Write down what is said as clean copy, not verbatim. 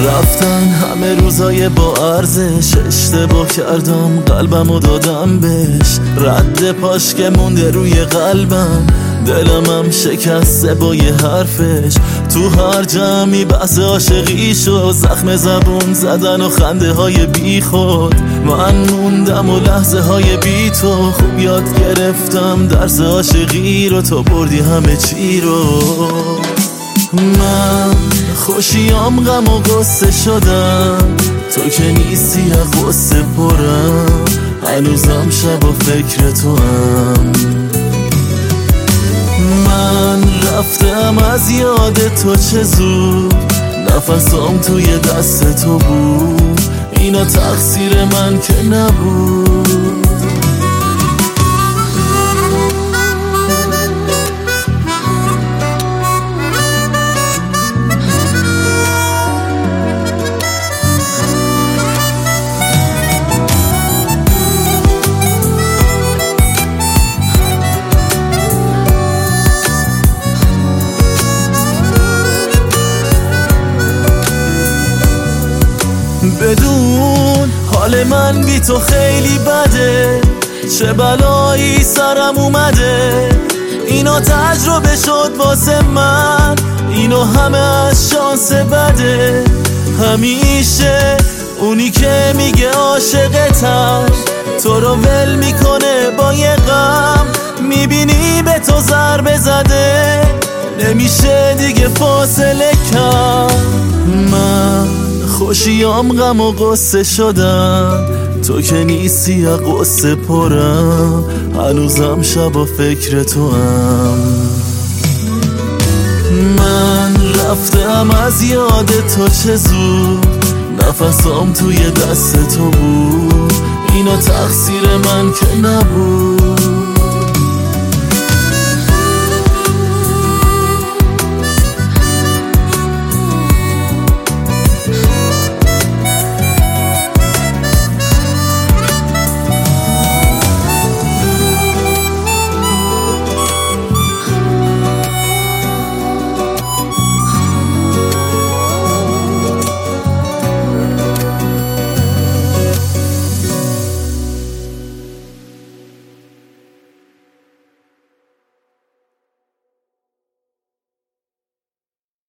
رفتن همه روزای با ارزش، اشتباه کردم قلبمو دادم بهش، رد پاش که مونده روی قلبم، دلمم شکسته با یه حرفش. تو هر جمعی بحث عاشقی شد، زخم زبون زدن و خنده های بی خود. من موندم و لحظه های بی تو، خوب یاد گرفتم درس عاشقی رو، تو بردی همه چی رو. من خوشیام غم و غصه شدم، تو که نیستی از غصه پرم، هنوزم شب و فکر تو هم. من رفتم از یاد تو چه زود، نفسام توی دست تو بود، اینا تقصیر من که نبود. بدون حال من بی تو خیلی بده، چه بلایی سرم اومده، اینا تجربه شد واسه من، اینو همه از شانس بده. همیشه اونی که میگه عاشقتم، تو رو ول میکنه با یه غم، میبینی به تو ضربه زده، نمیشه دیگه فاصله کم. من خوشیام غم و غصه شدم، تو که نیستی از غصه پرم، هنوزم شب و فکر تو هم. من رفتم از یاد تو چه زود، نفسام توی دست تو بود، اینا تقصیر من که نبود.